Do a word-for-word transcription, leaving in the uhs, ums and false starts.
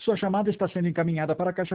Sua chamada está sendo encaminhada para a caixa